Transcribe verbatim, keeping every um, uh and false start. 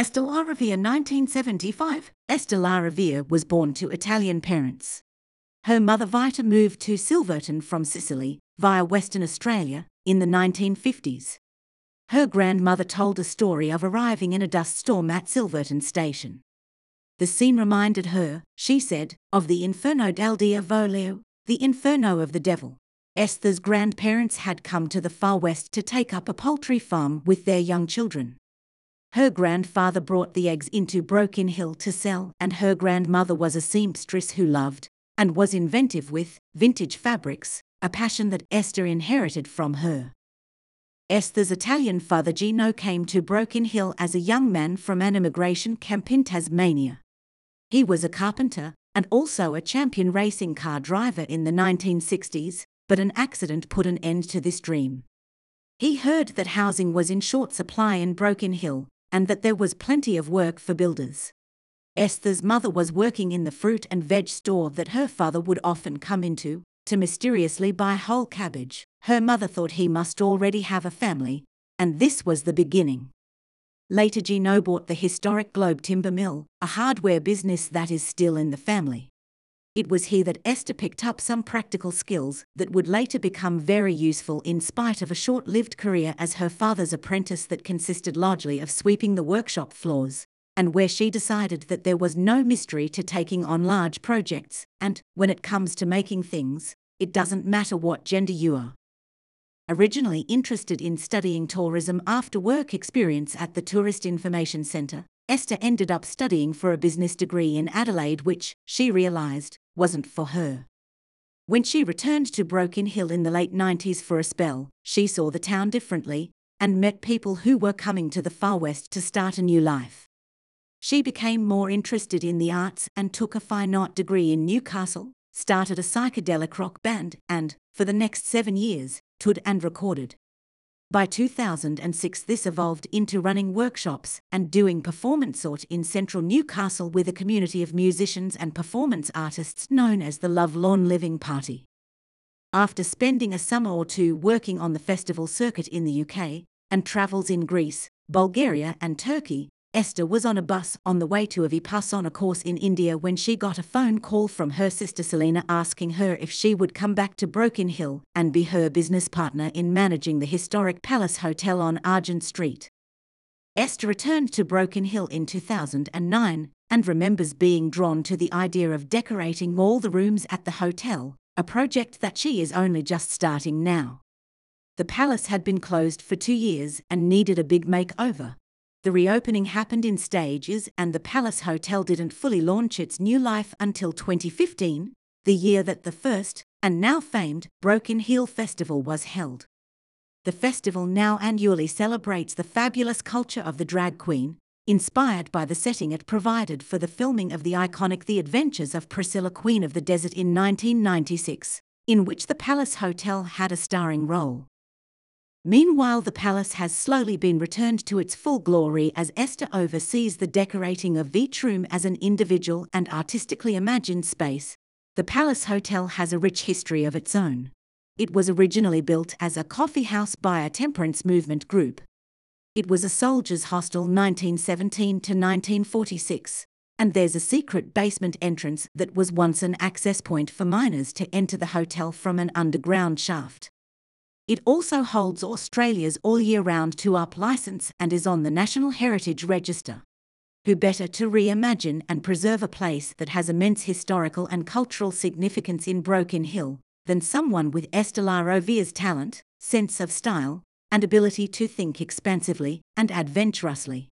Esther Laravia nineteen seventy-five. Esther Laravia was born to Italian parents. Her mother Vita moved to Silverton from Sicily, via Western Australia, in the nineteen fifties. Her grandmother told a story of arriving in a dust storm at Silverton Station. The scene reminded her, she said, of the Inferno del Diavolo, the Inferno of the Devil. Esther's grandparents had come to the far west to take up a poultry farm with their young children. Her grandfather brought the eggs into Broken Hill to sell, and her grandmother was a seamstress who loved, and was inventive with, vintage fabrics, a passion that Esther inherited from her. Esther's Italian father Gino came to Broken Hill as a young man from an immigration camp in Tasmania. He was a carpenter, and also a champion racing car driver in the nineteen sixties, but an accident put an end to this dream. He heard that housing was in short supply in Broken Hill, and that there was plenty of work for builders. Esther's mother was working in the fruit and veg store that her father would often come into, to mysteriously buy whole cabbage. Her mother thought he must already have a family, and this was the beginning. Later Gino bought the historic Globe Timber Mill, a hardware business that is still in the family. It was here that Esther picked up some practical skills that would later become very useful in spite of a short-lived career as her father's apprentice that consisted largely of sweeping the workshop floors, and where she decided that there was no mystery to taking on large projects, and, when it comes to making things, it doesn't matter what gender you are. Originally interested in studying tourism after work experience at the Tourist Information Centre, Esther ended up studying for a business degree in Adelaide which, she realised, wasn't for her. When she returned to Broken Hill in the late nineties for a spell, she saw the town differently, and met people who were coming to the far west to start a new life. She became more interested in the arts and took a fine art degree in Newcastle, started a psychedelic rock band, and, for the next seven years, toured and recorded. By two thousand six this evolved into running workshops and doing performance art in central Newcastle with a community of musicians and performance artists known as the Love Lawn Living Party. After spending a summer or two working on the festival circuit in the U K, and travels in Greece, Bulgaria and Turkey, Esther was on a bus on the way to a Vipassana course in India when she got a phone call from her sister Selena asking her if she would come back to Broken Hill and be her business partner in managing the historic Palace Hotel on Argent Street. Esther returned to Broken Hill in two thousand nine and remembers being drawn to the idea of decorating all the rooms at the hotel, a project that she is only just starting now. The palace had been closed for two years and needed a big makeover. The reopening happened in stages and the Palace Hotel didn't fully launch its new life until twenty fifteen, the year that the first, and now famed, Broken Hill Festival was held. The festival now annually celebrates the fabulous culture of the drag queen, inspired by the setting it provided for the filming of the iconic The Adventures of Priscilla Queen of the Desert in nineteen ninety-six, in which the Palace Hotel had a starring role. Meanwhile, the palace has slowly been returned to its full glory as Esther oversees the decorating of each room as an individual and artistically imagined space. The Palace Hotel has a rich history of its own. It was originally built as a coffee house by a temperance movement group. It was a soldiers' hostel nineteen seventeen to nineteen forty-six, and there's a secret basement entrance that was once an access point for miners to enter the hotel from an underground shaft. It also holds Australia's all-year-round tour-up licence and is on the National Heritage Register. Who better to reimagine and preserve a place that has immense historical and cultural significance in Broken Hill than someone with Esther Laravia's talent, sense of style, and ability to think expansively and adventurously.